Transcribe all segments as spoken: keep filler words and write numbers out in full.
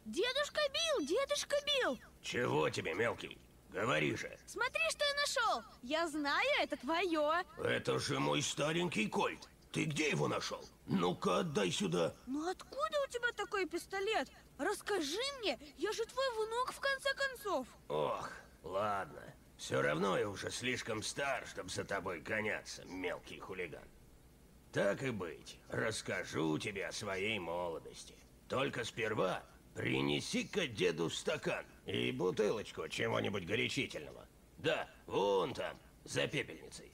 Дедушка Билл, дедушка Билл! Чего тебе, мелкий? Говори же. Смотри, что я нашел. Я знаю, это твое. Это же мой старенький кольт. Ты где его нашел? Ну-ка, отдай сюда. Ну откуда у тебя такой пистолет? Расскажи мне, я же твой внук в конце концов. Ох, ладно. Все равно я уже слишком стар, чтобы за тобой гоняться, мелкий хулиган. Так и быть, расскажу тебе о своей молодости. Только сперва принеси-ка деду стакан и бутылочку чего-нибудь горячительного. Да, вон там, за пепельницей.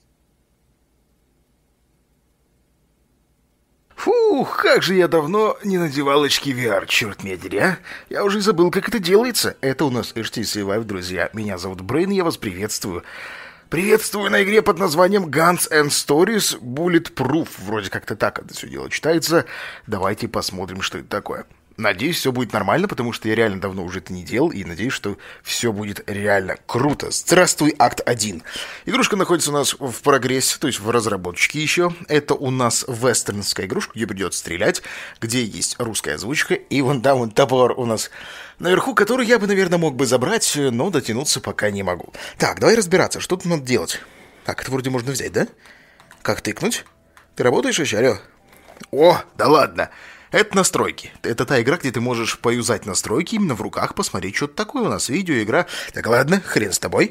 Фух, как же я давно не надевал очки ви ар, черт меня дери, а? Я уже забыл, как это делается. Это у нас эйч ти си Vive, друзья. Меня зовут Брейн, я вас приветствую. Приветствую на игре под названием Guns and Stories Bulletproof. Вроде как-то так это все дело читается. Давайте посмотрим, что это такое. Надеюсь, все будет нормально, потому что я реально давно уже это не делал, и надеюсь, что все будет реально круто. Здравствуй, акт один. Игрушка находится у нас в прогрессе, то есть в разработчике еще. Это у нас вестернская игрушка, где придется стрелять, где есть русская озвучка, и вон там вон топор у нас наверху, который я бы, наверное, мог бы забрать, но дотянуться пока не могу. Так, давай разбираться, что тут надо делать. Так, это вроде можно взять, да? Как тыкнуть? Ты работаешь еще, алло? О, да ладно. Это настройки. Это та игра, где ты можешь поюзать настройки именно в руках, посмотреть, что-то такое у нас. Видеоигра. Так, ладно, хрен с тобой.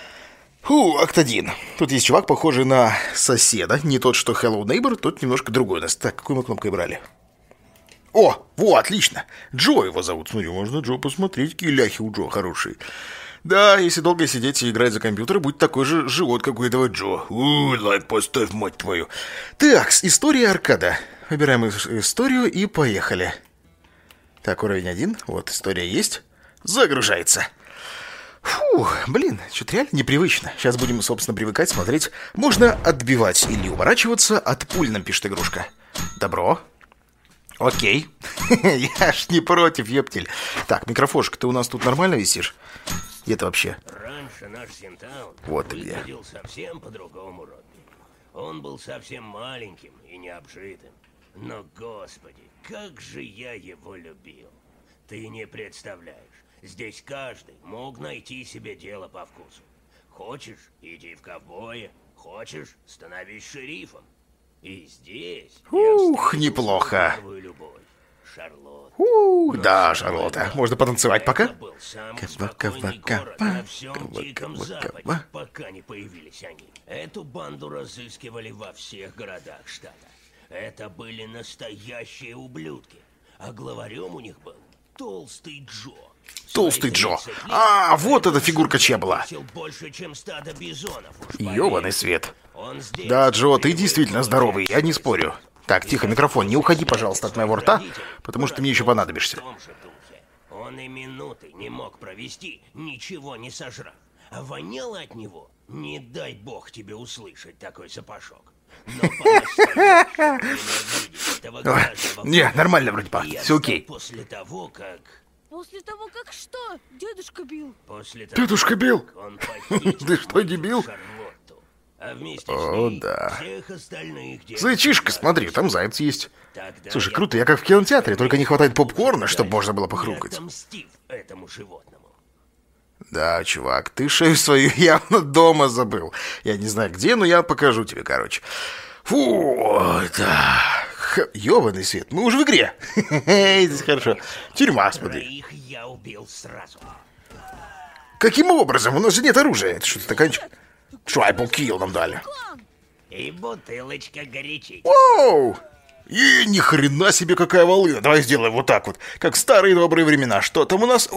Фу, акт один. Тут есть чувак, похожий на соседа. Не тот, что Hello Neighbor, тот немножко другой у нас. Так, какую мы кнопкой брали? О, во, отлично. Джо его зовут. Смотри, можно Джо посмотреть, какие ляхи у Джо хорошие. Да, если долго сидеть и играть за компьютер, будет такой же живот, как у этого Джо. Уй, лайк поставь, мать твою. Так, история аркада. Выбираем историю и поехали. Так, уровень один. Вот, история есть. Загружается. Фу, блин, что-то реально непривычно. Сейчас будем, собственно, привыкать, смотреть. Можно отбивать или уворачиваться от пуль, нам пишет игрушка. Добро. Окей. Я ж не против, ептель. Так, микрофошка, ты у нас тут нормально висишь? Где-то вообще? Раньше наш Синтаун вот где. выглядел совсем по-другому, Робби. Он был совсем маленьким и необжитым. Но, господи, как же я его любил. Ты не представляешь, здесь каждый мог найти себе дело по вкусу. Хочешь, иди в ковбоя, хочешь, становись шерифом. И здесь Ух, неплохо. Любовь, Шарлотта. Ух, да, Шарлотта. Можно потанцевать пока? Был самый спокойный город на всем Диком Западе, пока не появились они. Эту банду разыскивали во всех городах штата. Это были настоящие ублюдки. А главарем у них был Толстый Джо. Толстый Джо. А, вот эта фигурка чья была. Больше, чем стадо бизонов. Ёбаный свет. Да, Джо, ты действительно здоровый, я не спорю. Так, тихо, микрофон, не уходи, пожалуйста, от моего рта, потому что мне еще понадобишься. Он и минуты не мог провести, ничего не сожрав. А воняло от него, не дай бог тебе услышать такой сапожок. Не, нормально вроде пахнет, все окей. После того, как... После того, как что, дедушка Билл? Дедушка Билл? Ты что, дебил? А вместе О, с ней да. всех остальных Зайчишка, смотри, там заяц есть. Слушай, круто, я как в кинотеатре, только не хватает попкорна, чтобы можно было похрюкать. Этому животному. Да, чувак, ты шею свою явно дома забыл. Я не знаю где, но я покажу тебе, короче. Фу, да. Ёбаный свет, мы уже в игре. Здесь хорошо. Тюрьма, смотри. Их я убил сразу. Каким образом? У нас же нет оружия. Это что, стаканчик? Tribal kill нам дали. И бутылочка горячей. Оу! И ни хрена себе какая волына. Давай сделаем вот так вот, как в старые добрые времена. Что там у нас?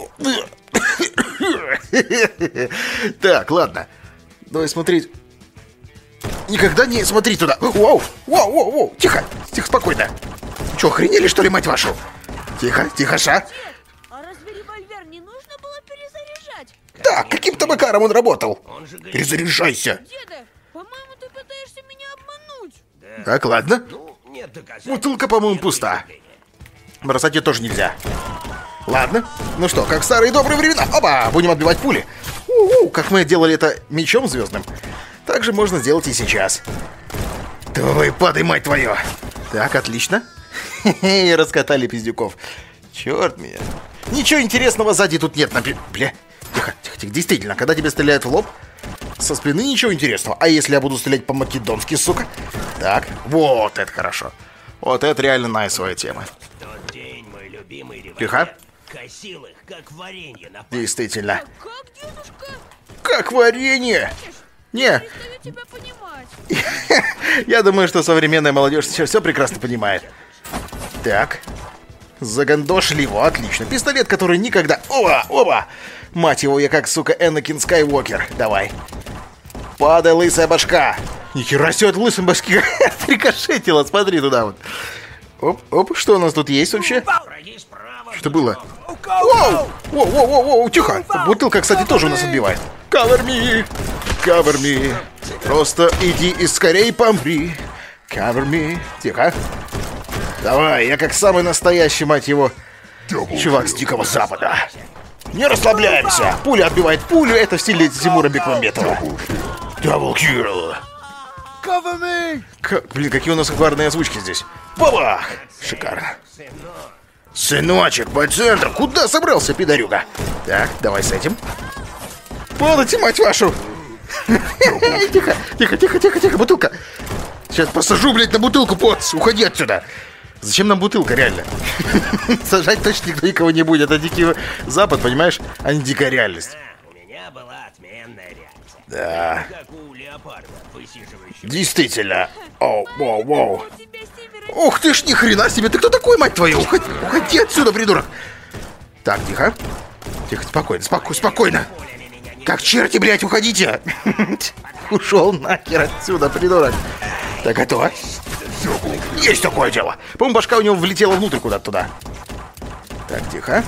Так, ладно. Давай смотреть. Никогда не смотри туда. Воу, воу, воу, воу. Тихо, тихо, спокойно. Че, охренели, что ли, мать вашу? Тихо, тихо, ша. А разве револьвер не нужно было перезаряжать? Так, каким-то макаром он работал. Перезаряжайся. Деда, по-моему, ты пытаешься меня обмануть. Так, ладно. Ну, нет доказательств. Бутылка, по-моему, пуста. Бросать ее тоже нельзя. Ладно. Ну что, как в старые добрые времена. Опа, будем отбивать пули. У-у, как мы делали это мечом звездным. Так же можно сделать и сейчас. Давай, падай, мать твою. Так, отлично. Хе-хе, раскатали пиздюков. Черт меня. Ничего интересного сзади тут нет. Напи... Бля, тихо, тихо, тихо. Действительно, когда тебе стреляют в лоб, со спины ничего интересного. А если я буду стрелять по-македонски, сука? Так, вот это хорошо. Вот это реально найсовая тема. Тот день мой любимый револьвер Тихо. косил их, как варенье на палке. Действительно. Как, дедушка? Как варенье! Не, Перестаю тебя понимать. я думаю, что современная молодежь сейчас все прекрасно понимает. Так. Загандошили его, отлично. Пистолет, который никогда... Оба, оба! Мать его, я как, сука, Энакин Скайуокер. Давай. Падай, лысая башка. Нихера себе от лысой башки рикошетила, смотри туда вот. Оп, оп, что у нас тут есть вообще? Враги справа. Что было? Воу! Воу, воу, воу, воу, тихо! Бутылка, кстати, тоже у нас отбивает. Cover me! Cover me! Просто иди и скорей помри! Cover me! Тихо! Давай, я как самый настоящий, мать его, чувак с Дикого Запада. Не расслабляемся! Пуля отбивает пулю, это в стиле Тимура Бекмамбетова. Double kill! Cover me! Как, блин, какие у нас акварные озвучки здесь. Бабах! Шикарно. Сыночек, по центру. Куда собрался, пидорюга? Так, давай с этим. Падайте, мать вашу! Тихо, тихо, тихо, тихо, тихо, бутылка. Сейчас посажу, блядь, на бутылку, поц. Уходи отсюда. Зачем нам бутылка, реально? Сажать точно никто никого не будет. Это Дикий Запад, понимаешь? А не дикая реальность. А, у меня была отменная реакция. Да. Как у леопарда, высиживающего. Действительно. Оу, воу, воу. У тебя с ними Ух ты ж, ни хрена себе, ты кто такой, мать твою? Уходи, уходи отсюда, придурок. Так, тихо. Тихо, спокойно, спокойно, спокойно. Как черти, блядь, уходите. Ушел нахер отсюда, придурок. Так, готово. Есть такое дело. По-моему, башка у него влетела внутрь куда-то туда. Так, тихо.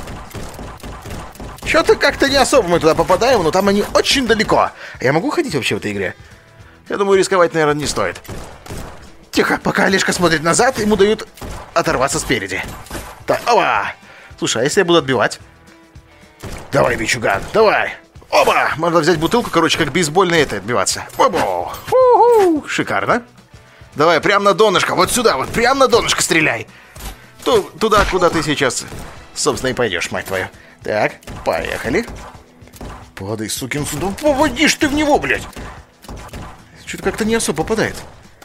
Что-то как-то не особо мы туда попадаем, но там они очень далеко. Я могу ходить вообще в этой игре? Я думаю, рисковать, наверное, не стоит. Тихо, пока Олежка смотрит назад, ему дают оторваться спереди. Так, оба! Слушай, а если я буду отбивать? Давай, бичуган, давай! Оба! Можно взять бутылку, короче, как бейсбольный это, отбиваться. Оба! У-ху! Шикарно. Давай, прям на донышко, вот сюда, вот прям на донышко стреляй. Ту туда, куда ты сейчас, собственно, и пойдешь, мать твою. Так, поехали. Падай, сукин сын, да поводишь ты в него, блядь. Что-то как-то не особо попадает.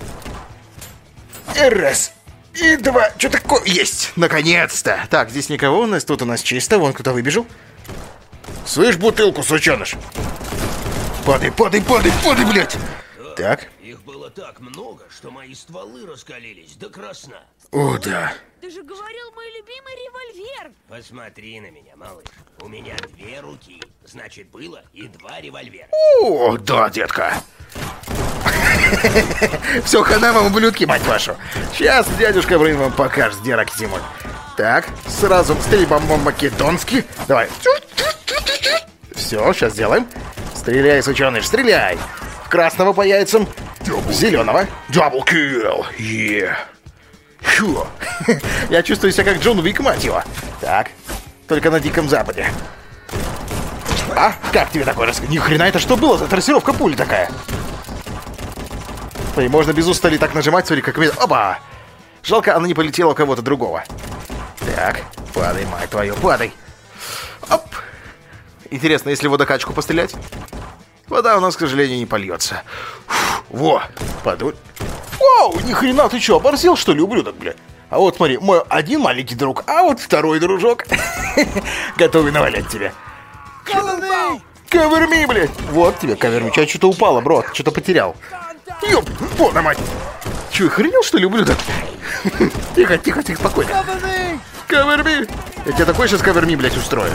И раз, и два. Что такое? Есть, наконец-то. Так, здесь никого у нас, тут у нас чисто. Вон кто выбежал. Слышь, бутылку, сученыш. Падай, падай, падай, падай, блядь. Так. Их было так много, что мои стволы раскалились до красна. О, да. Ты же говорил, мой любимый револьвер. Посмотри на меня, малыш. У меня две руки. Значит, было и два револьвера. О, да, детка. Все, хана вам, ублюдки, мать вашу. Сейчас дядюшка Брейн вам покажет, где раки зимой. Так, сразу стрельбом македонски. Давай. Все, сейчас сделаем. Стреляй, сученыш, стреляй. Красного по яйцам. Зеленого. Double kill. Yeah. Фу. Я чувствую себя как Джон Уик, мать его. Так, только на Диком Западе. А? Как тебе такое рассказать? Ни хрена, это что было за трассировка пули такая? И можно без устали так нажимать, смотри, как... Опа! Жалко, она не полетела у кого-то другого. Так, падай, мать твою, падай. Оп! Интересно, если водокачку пострелять? Вода у нас, к сожалению, не польется. Фу, во, подуль. Вау, ни хрена, ты что, оборзел, что ли, ублюдок, блядь? А вот смотри, мой один маленький друг, а вот второй дружок. Готовый навалять тебя. Cover me, блядь. Вот тебе, cover me. У тебя что-то упало, бро, что-то потерял. Ёп, вот на мать. Че, охренел, что ли, ублюдок? Тихо, тихо, тихо, спокойно. Cover me. Я тебе такой сейчас cover me, блядь, устрою.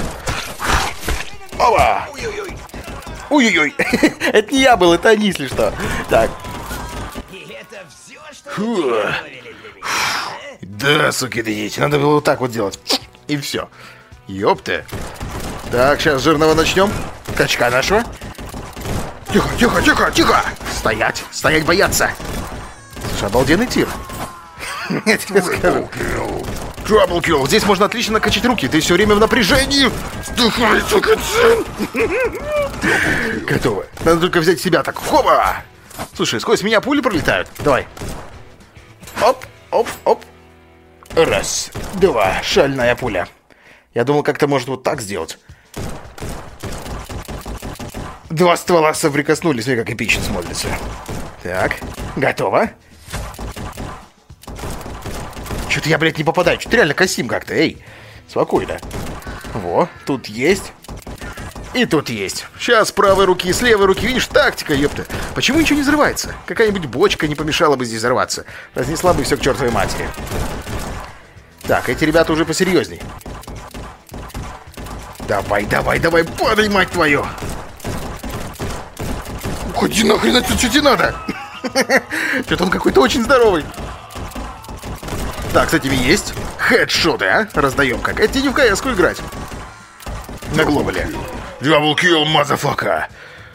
Опа. Ой-ой-ой. Это не я был, это они, если что. Так. И это все, что Фу. вы приготовили для меня, Да, суки, да дети, надо было вот так вот делать. И все. Ёпты. Так, сейчас жирного начнем. Качка нашего. Тихо, тихо, тихо, тихо. Стоять, стоять, бояться. Слушай, обалденный тир. Я тебе скажу. Trouble kill. Здесь можно отлично накачать руки. Ты все время в напряжении. Вдыхай, сука, сын. Готово. Надо только взять себя так. Хоба. Слушай, сквозь меня пули пролетают. Давай. Оп, оп, оп. Раз, два. Шальная пуля. Я думал, как-то может вот так сделать. Два ствола соприкоснулись, смотри, как эпично смотрится. Так, готово. Что-то я, блядь, не попадаю. Что-то реально косим как-то, эй. Спокойно. Во, тут есть. И тут есть. Сейчас с правой руки и с левой руки, видишь, тактика, ёпта. Почему ничего не взрывается? Какая-нибудь бочка не помешала бы здесь взорваться. Разнесла бы все к чертовой матери. Так, эти ребята уже посерьезней. Давай, давай, давай, падай, мать твою! Уходи нахрен отсюда, что тебе надо? Что-то он какой-то очень здоровый. Так, с этими есть. Хедшоты, а? Раздаем как. Это тебе не в каяску играть. На глобале. Double kill, мазафака.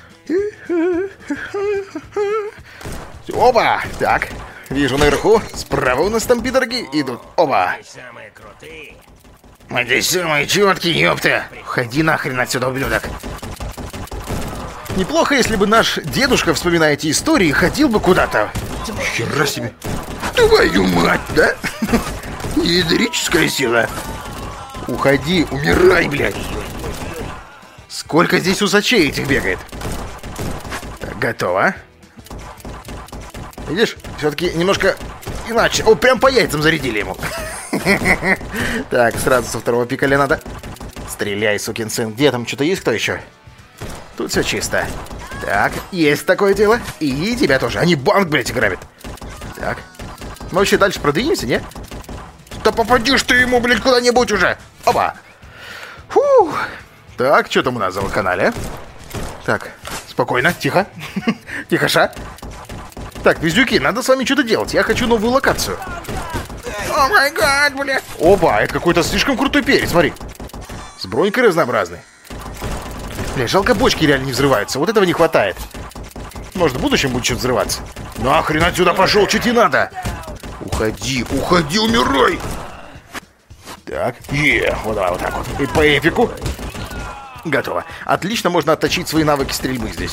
Опа! Так, вижу наверху. Справа у нас там пидорги идут. Опа! Самые крутые. Мы здесь самые четкие, ёпта. Ходи нахрен отсюда, ублюдок. Неплохо, если бы наш дедушка, вспоминая эти истории, ходил бы куда-то. Хера себе. Твою мать, да? Ядрическая сила. Уходи, умирай, блядь. Сколько здесь усачей этих бегает? Так, готово. Видишь, все-таки немножко иначе. О, прям по яйцам зарядили ему. Так, сразу со второго пикаля надо. Стреляй, сукин сын. Где там что-то есть, кто еще? Тут все чисто. Так, есть такое дело. И тебя тоже. Они банк, блядь, грабят. Так. Мы вообще дальше продвинемся, не? Да попадешь ты ему, блядь, куда-нибудь уже. Опа. Фу. Так, что там у нас за вакханалия? Так, спокойно, тихо. Тихоша. Так, визюки, надо с вами что-то делать. Я хочу новую локацию. О май гад, бля. Опа, это какой-то слишком крутой перец, смотри. С бронькой разнообразной. Бля, жалко, бочки реально не взрываются. Вот этого не хватает. Может, в будущем будет что-то взрываться. Нахрен отсюда пошел, что тебе надо? Уходи, уходи, умирай. Так, е, вот давай вот так вот. И по эпику. Готово. Отлично, можно отточить свои навыки стрельбы здесь.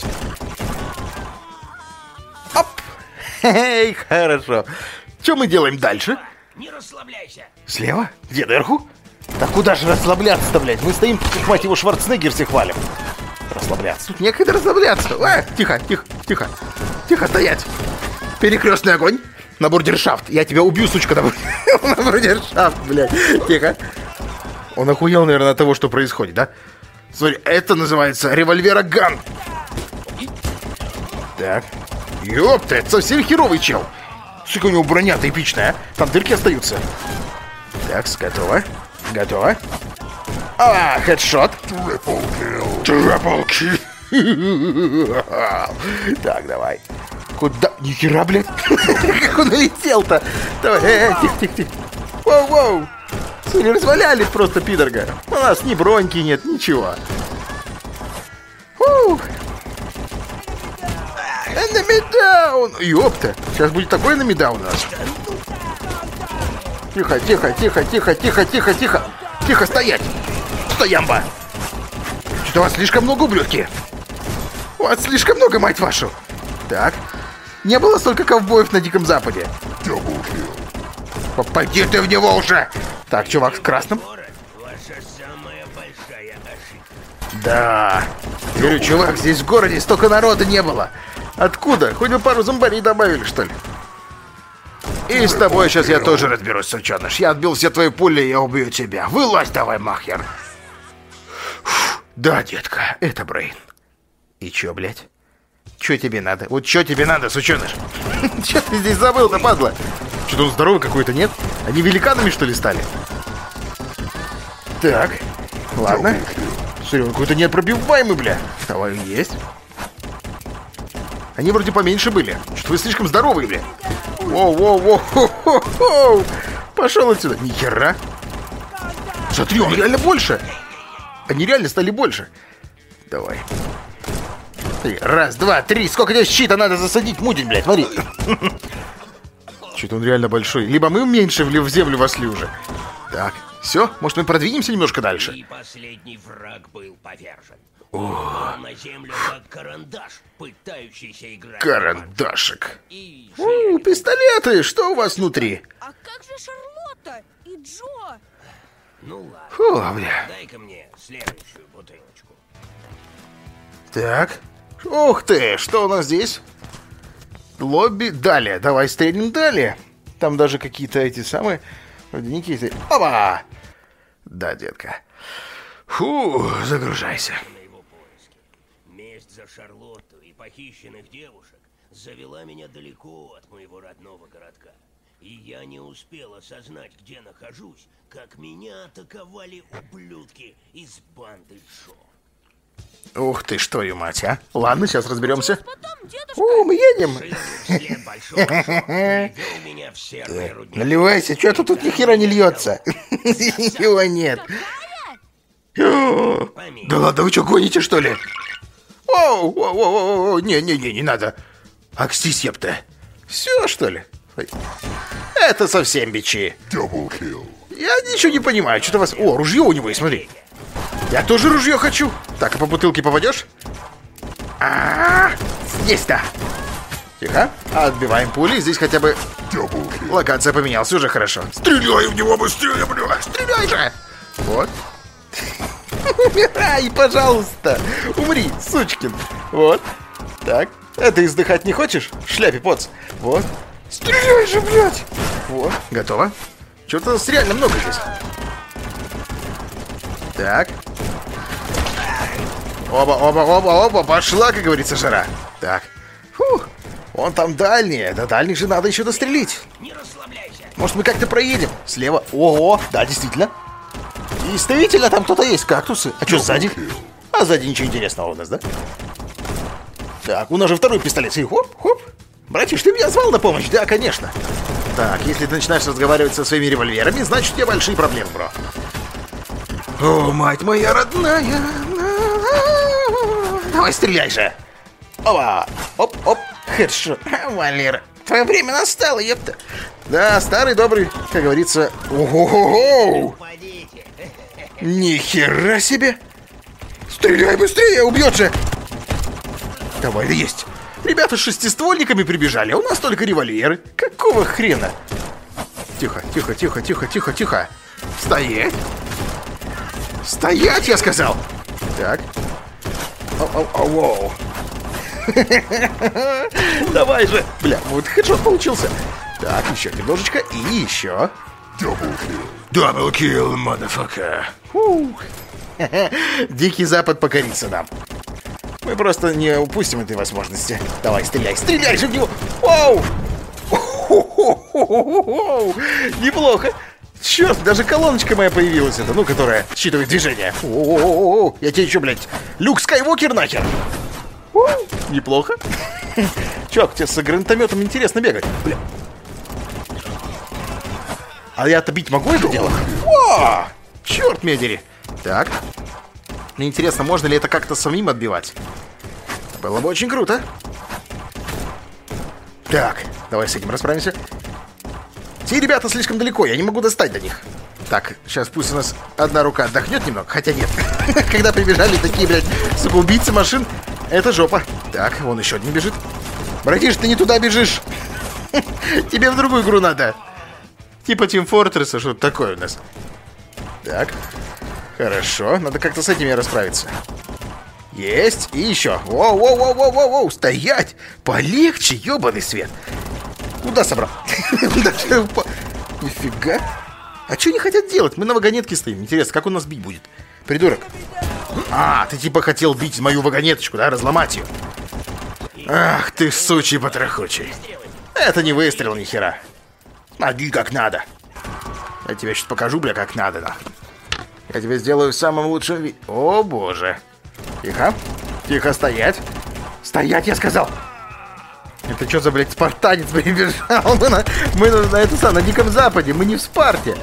Оп. Эй, хорошо. Что мы делаем дальше? Не расслабляйся. Слева? Где, наверху? Так куда же расслабляться-то, блядь? Мы стоим, как мать его, Шварценеггер все хвалим. Расслабляться. Тут некогда расслабляться. А, тихо, тихо, тихо. Тихо, стоять. Перекрестный огонь. На бурдершафт. Я тебя убью, сучка, на, бур... на бурдершафт, блядь. Тихо. Он охуел, наверное, от того, что происходит, да? Смотри, это называется револьвероган. Так. Ёпта, это совсем херовый чел. Сука, у него броня-то эпичная, а? Там дырки остаются. Так, готово. Готово. А, хедшот. Triple kill. Так, давай. Куда? Нихера, блядь. Как он летел-то? Давай, э, э, тихо, тихо, тихо. Воу-воу. Смотри, разваляли просто пидорга. У нас ни броньки нет, ничего. Фух. Enemy down. Ёпта. Сейчас будет такой enemy down у нас. Тихо, тихо, тихо, тихо, тихо, тихо, тихо. Тихо, стоять. Стоямба. Что-то у вас слишком много, ублюдки. У вас слишком много, мать вашу. Так. Не было столько ковбоев на Диком Западе. Попади ты в него уже. Так, чувак с красным. Ваша самая большая ошибка. Да. Говорю, чувак, здесь в городе столько народа не было. Откуда? Хоть бы пару зомбарей добавили, что ли? И с тобой сейчас я тоже разберусь, сученыш. Я отбил все твои пули, я убью тебя. Вылазь давай, махер. Фу, да, детка, это Брейн. И чё, блядь? Чё тебе надо? Вот чё тебе надо, сученыш? Чё ты здесь забыл-то, падла? Что-то он здоровый какой-то, нет? Они великанами, что ли, стали? Так, ладно. Смотри, он какой-то непробиваемый, бля. Давай, есть. Они вроде поменьше были. Что-то вы слишком здоровые, бля. Воу-воу-воу. Пошел отсюда. Ни хера. Смотри, он реально больше. Они реально стали больше. Давай. Раз, два, три. Сколько здесь щита надо засадить, мудень, блядь, смотри. Что-то он реально большой. Либо мы меньше в землю восли уже. Так, все, может мы продвинемся немножко дальше? И последний враг был повержен. Он упал на землю как карандаш, пытающийся играть. Карандашик. И У, пистолеты, что у вас внутри? А как же Шарлотта и Джо? Ну ладно, Фу, бля. дай-ка мне следующую бутылочку. Так. Ух ты, что у нас здесь? Лобби. Далее. Давай стрельнем далее. Там даже какие-то эти самые... Никиты. Опа! Да, детка. Фу, загружайся. На его поиски. Месть за Шарлотту и похищенных девушек завела меня далеко от моего родного городка. И я не успел осознать, где нахожусь, как меня атаковали ублюдки из банды Джо. Ух ты, что, ю мать, а? Ладно, сейчас разберемся. Потом дедушка... О, мы едем. Вслед большого Джо привел меня в серный рудник. Наливайся, что-то тут ни хера не льется. Его нет. О, да ладно, вы что, гоните, что ли? Оу, оу, оу, оу, не-не-не, не надо. Акстись, епта. Все, что ли? Ой. Это совсем бичи. Я ничего не понимаю, что-то вас... О, ружье у него есть, смотри. Я тоже ружье хочу. Так, а по бутылке попадешь? А, есть-то. Тихо. Отбиваем пули. Здесь хотя бы локация поменялась, уже хорошо. Стреляй в него быстрее, бля. Стреляй же. Вот. Умирай, пожалуйста. Умри, сучкин. Вот. Так. А ты издыхать не хочешь? В шляпе, поц. Вот. Стреляй же, блядь. Вот. Готово. Что-то реально много здесь. Так. Оба, оба, оба, оба. Пошла, как говорится, жара. Так. Фух. Он там дальний. До дальних же надо еще дострелить. Не расслабляйся. Может, мы как-то проедем? Слева. Ого, да, действительно. Действительно, там кто-то есть. Кактусы. А что сзади? А сзади ничего интересного у нас, да? Так, у нас же второй пистолет. И хоп, хоп. Братиш, ты меня звал на помощь? Да, конечно. Так, если ты начинаешь разговаривать со своими револьверами, значит, у тебя большие проблемы, бро. О, мать моя родная. Давай, стреляй же. Опа. Оп, оп. Хедшот. Валера, твое время настало, епта. Да, старый добрый, как говорится. Ого-го-го. Нихера себе. Стреляй быстрее, убьет же. Давай, да есть. Ребята с шестиствольниками прибежали, а у нас только револьверы. Какого хрена? Тихо, тихо, тихо, тихо, тихо, тихо. Стоять. Стоять, я сказал. Так. Оу-оу-оу. Давай же. Бля, вот хедшот получился. Так, еще немножечко и еще. Double kill, motherfucker. Дикий Запад покорится нам. Мы просто не упустим этой возможности. Давай, стреляй, стреляй же в него! Оу! Неплохо. Черт, даже колоночка моя появилась, это, ну, которая считывает движение. О-о-о-о, я тебе еще, блядь, Люк Скайуокер нахер. Неплохо. Чувак, тебе с гранатометом интересно бегать. Бля. А я-то бить могу это дело? О! Черт меня дери. Так. Мне интересно, можно ли это как-то самим отбивать? Было бы очень круто. Так, давай с этим расправимся. Те ребята слишком далеко, я не могу достать до них. Так, сейчас пусть у нас одна рука отдохнет немного, хотя нет. Когда прибежали такие, блядь, сука, убийцы машин, это жопа. Так, вон еще один бежит. Братиш, ты не туда бежишь. Тебе в другую игру надо. Типа Team Fortress, что-то такое у нас. Так, хорошо, надо как-то с этими расправиться. Есть, и еще. Воу-воу-воу-воу-воу, стоять! Полегче, ебаный свет. Куда собрал? Нифига. А что они хотят делать? Мы на вагонетке стоим. Интересно, как у нас бить будет? Придурок. А, ты типа хотел бить мою вагонеточку, да? Разломать ее. Ах ты, сучий потрохучий. Это не выстрел, ни хера. Смотри, как надо. Я тебе сейчас покажу, бля, как надо, да. Я тебе сделаю в самом лучшем виде. О, боже. Тихо. Тихо, стоять. Стоять, я сказал. Это что за, блядь, спартанец прибежал? Мы на, мы на, на, это, на Диком Западе, мы не в Спарте.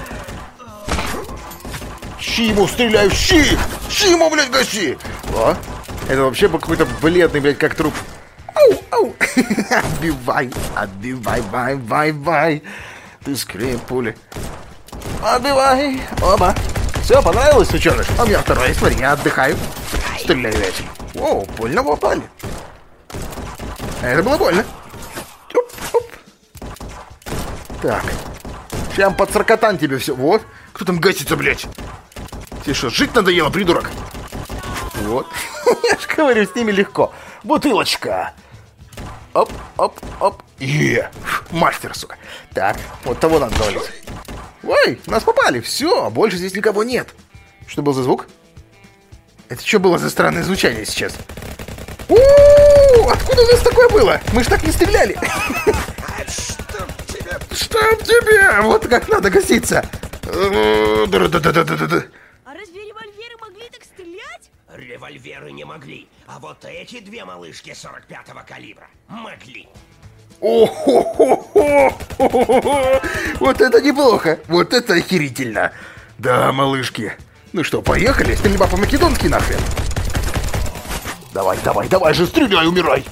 Щи ему стреляю, щи! Щи ему, блядь, гаси! О, это вообще какой-то бледный, блядь, как труп. Ау, ау! Отбивай, отбивай, бай, бай, бай. Ты скреп пули. Отбивай, оба. Все, понравилось, сученыш? А у меня второй есть, смотри, я отдыхаю. Стреляю этим. О, больно попали. Это было больно. Оп, оп. Так. Прям под саркатан тебе все. Вот. Кто там гасится, блядь? Тебе что, жить надоело, придурок? Вот. Я ж говорю, с ними легко. Бутылочка. Оп, оп, оп. Е, мастер, сука. Так, вот того надо завалить. Ой, нас попали, все, больше здесь никого нет. Что был за звук? Это что было за странное звучание сейчас? У-у-у, откуда у нас такое было? Мы ж так не стреляли. Чтоб тебе! Вот как надо гаситься. Да-да-да-да-да-да. А разве револьверы могли так стрелять? Револьверы не могли, а вот эти две малышки сорок пятого калибра могли. О-хо-хо-хо! Вот это неплохо! Вот это охерительно! Да, малышки. Ну что, поехали? Стрельба по-македонски нахрен. Давай, давай, давай же, стреляй, умирай!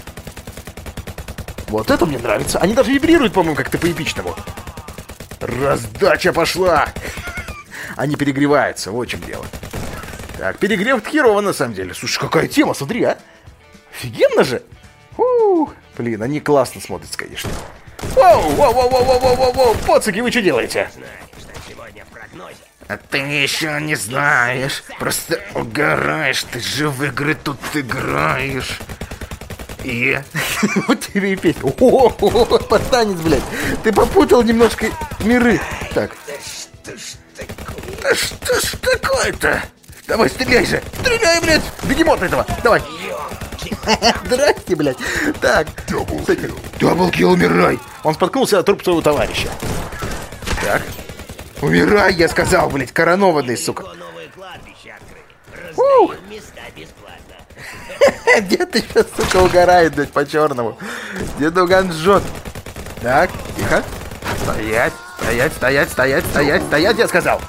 Вот это мне нравится. Они даже вибрируют, по-моему, как-то по-эпичному. Раздача пошла! Они перегреваются, вот в чем дело. Так, перегрев херово на самом деле. Слушай, какая тема, смотри, а! Офигенно же! Фу, блин, они классно смотрятся, конечно. Воу, воу, воу, воу, воу, воу, воу, пацаки, вы что делаете? Знаешь, что сегодня в прогнозе? А ты еще не знаешь. Просто угораешь, ты же в игры тут играешь. И вот тебе и песня. О, пацанец, блядь. Ты попутал немножко миры. Так. Да что ж такое? Да что ж такое-то? Давай, стреляй же. Стреляй, блядь. Бегемот этого. Давай. Ёлки. Здрасте, блядь. Так. Даблкил, умирай. Он споткнулся от труп своего товарища. Так. Умирай, я сказал, блядь, коронованный, сука. Новые кладбища открыли. Ух. Раздаем места бесплатно. Дед еще, сука, угорает, блядь, по-черному. Дедуган жжет. Так, тихо. Стоять, стоять, стоять, стоять, стоять, стоять, я сказал.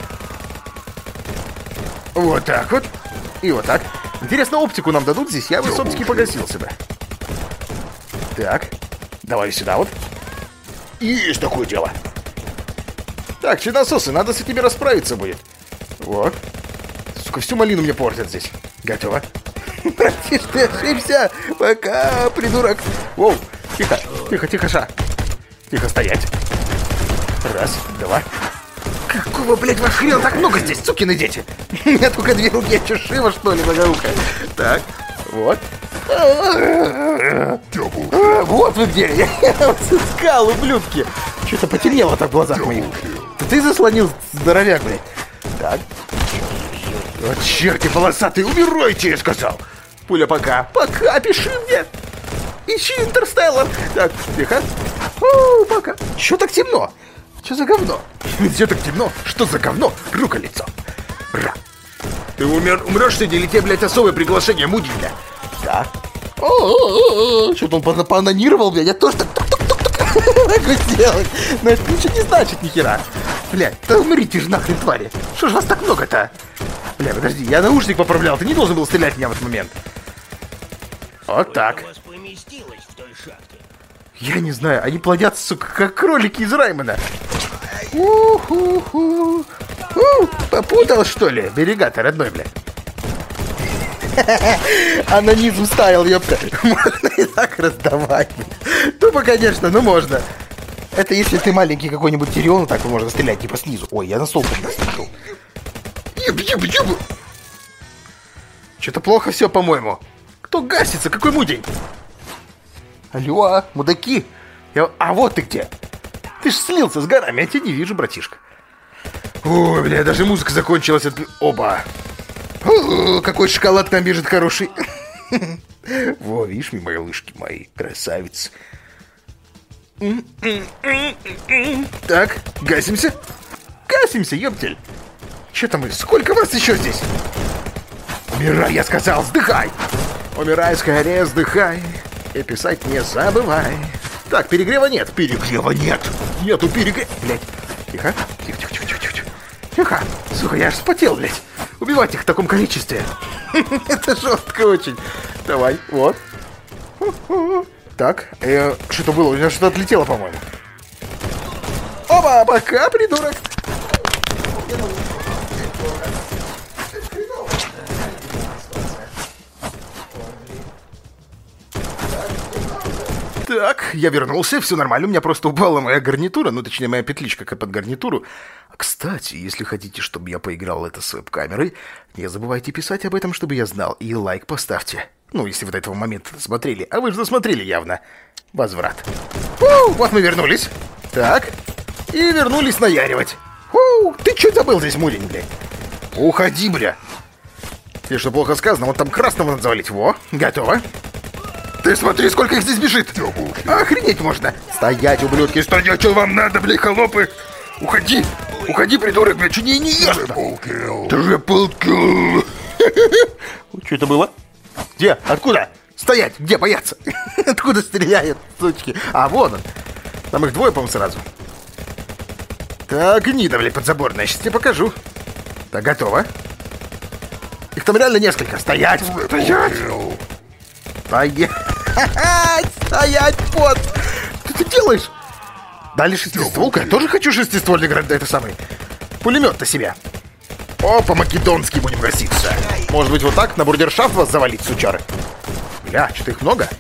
Вот так вот. И вот так. Интересно, оптику нам дадут здесь? Я бы с оптики погасился бы. Так. Давай сюда вот. Есть такое дело. Так, чинососы, надо с этими расправиться будет. Вот. Сука, всю малину мне портят здесь. Готово. Братиш, ты ошибся. Пока, придурок. Воу. Тихо, тихо, тихо, ша. Тихо, стоять. Раз, два. Какого, блядь, ваш хрен так много здесь, сукины дети? У меня только две руки, я что, Шива, что ли, многорукая? Так, вот. Вот вы где, я вас искал, ублюдки. Что-то потемнело так в глазах моих. Ты заслонил, здоровяк, блядь. Так. Вот черти полосатые, умирайте, я сказал. Пуля, пока. Пока, пиши мне. Ищи Интерстеллар. Так, тихо. О, пока. Чё так темно? Что за говно? Все так темно. Что за говно? Рука-лицо. Ра. Ты умер, умрешь сегодня или тебе, блядь, особое приглашение мудильня? Да. Что-то он пона- поанонировал, блядь. Я тоже так могу сделать. Но это ничего не значит, нихера. Блядь, да умрите же нахрен, твари. Что ж вас так много-то? Бля, подожди, я наушник поправлял. Ты не должен был стрелять в меня в этот момент. Вот так. Сколько у вас поместилось в той шахте? Я не знаю, они плодятся, сука, как кролики из Раймона. У-ху-ху. У, попутал, что ли? Берега-то, родной, блядь. Анонизм ставил, ёпта. Можно и так раздавать. Тупо, конечно, но можно. Это если ты маленький какой-нибудь Тирион, так можно стрелять, типа снизу. Ой, я на стол наступил. Еб-еб-еб. Что-то плохо все, по-моему. Кто гасится? Какой мудень? Алло, мудаки. Я... А вот ты где. Ты ж слился с горами, я тебя не вижу, братишка. Ой, бля, даже музыка закончилась от... Оба. О, какой шоколад к нам бежит хороший. Во, видишь, мои малышки мои, красавицы. Так, гасимся. Гасимся, ёптель. Че там, сколько вас еще здесь? Умирай, я сказал, сдыхай. Умирай скорее, сдыхай. И писать не забывай. Так, перегрева нет. Перегрева нет. Нету перегрева. Блять. Тихо. Тихо, тихо, тихо, тихо, тихо. Тихо. Сука, я аж вспотел, блядь. Убивать их в таком количестве. Это жестко очень. Давай, вот. Так, э, что-то было, у меня что-то отлетело, по-моему. Оба, пока, придурок. Так, я вернулся, все нормально, у меня просто упала моя гарнитура, ну, точнее, моя петличка под гарнитуру. Кстати, если хотите, чтобы я поиграл это с веб-камерой, не забывайте писать об этом, чтобы я знал, и лайк поставьте. Ну, если вы до этого момента досмотрели, а вы же досмотрели явно. Возврат. Фу, вот мы вернулись. Так, и вернулись наяривать. Фу, ты что забыл здесь, мурень, блядь? Уходи, бля. Если что плохо сказано, вот там красного надо завалить. Во, готово. Ты смотри, сколько их здесь бежит. Охренеть можно. Стоять, ублюдки, стоять, что вам надо, блядь, холопы. Уходи, уходи, придурок, блядь, что не, не ешь. Трипл килл. Что это было? Где? Откуда? Стоять, где бояться? Откуда стреляют, сучки? А, вон он. Там их двое, по-моему, сразу. Так, гнида, блядь, подзаборная. Сейчас тебе покажу. Так, готово. Их там реально несколько. Стоять! Стоять! Стоять! Стоять, пот! Что ты делаешь? Дали шестистволку? Я тоже хочу шестиствольный гранат, это самый. Пулемет-то себя. О, по-македонски будем гаситься. Может быть, вот так на бурдершафт вас завалить, сучары? Бля, что-то их много.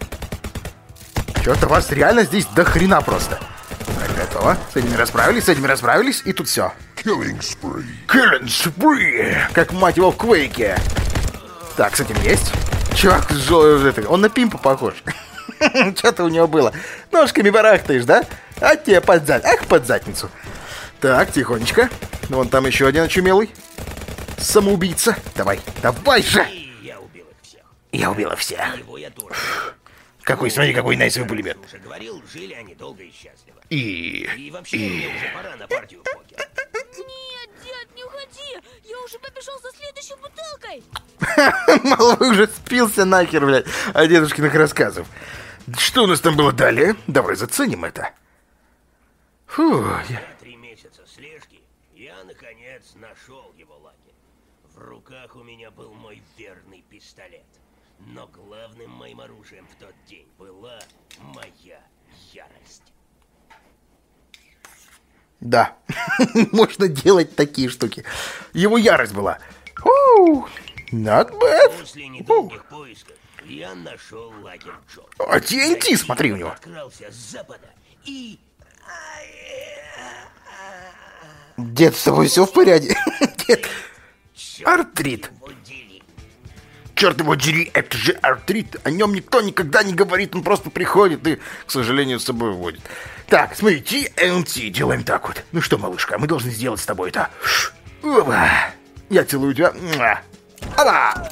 Что-то вас реально здесь до хрена просто. Так, готово. С этими расправились, с этими расправились, и тут все. Killing spree. Killing spree. Как, мать его, в Квейке. Так, с этим есть. Чувак, он на пимпа похож. Что-то у него было. Ножками барахтаешь, да? А тебе под задницу. Ах, под задницу. Так, тихонечко. Вон там еще один очумелый. Самоубийца. Давай, давай же. И я убил их всех. Я убила всех. Его я тоже. Какой, смотри, какой найсовый пулемет. Уже говорил, жили они долго и счастливо. И... И вообще, мне уже пора на партию в покер. Нет, дед, не уходи! Я уже побежал за следующей бутылкой! Малой уже спился нахер, блядь, от дедушкиных рассказов. Что у нас там было далее? Давай заценим это. Фу, я... За три месяца слежки я, наконец, нашел его лагерь. В руках у меня был мой верный пистолет. Но главным моим оружием в тот день была моя ярость. Да, можно делать такие штуки. Его ярость была. Фу, not bad. После недолгих поисков я нашел лагерь Джо. А ти эн ти, смотри у него. Открылся с запада и... Дед, с тобой все в порядке? Дед, Чёрт артрит. его дери. Черт его дери, это же артрит. О нем никто никогда не говорит, он просто приходит и, к сожалению, с собой уводит. Так, смотри, ти эн ти, делаем так вот. Ну что, малышка, мы должны сделать с тобой это. Опа. Я целую тебя. Опа.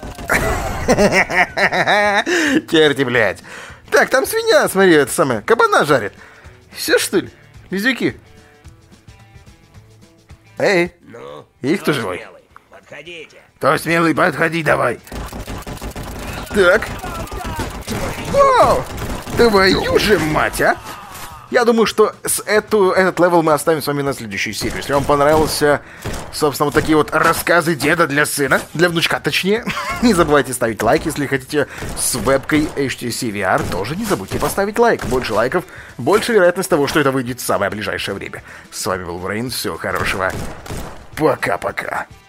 Черти, блядь. Так, там свинья, смотри, это самое, кабана жарит. Все, что ли? Везюки. Эй, Ну, есть кто кто живой? смелый? Подходите. кто смелый, подходи давай. Так. О, твою же мать, а! Я думаю, что с эту, этот левел мы оставим с вами на следующую серию. Если вам понравился, собственно, вот такие вот рассказы деда для сына, для внучка точнее, не забывайте ставить лайк. Если хотите с вебкой эйч ти си ви ар, тоже не забудьте поставить лайк. Больше лайков, больше вероятность того, что это выйдет в самое ближайшее время. С вами был Брейн, всего хорошего. Пока-пока.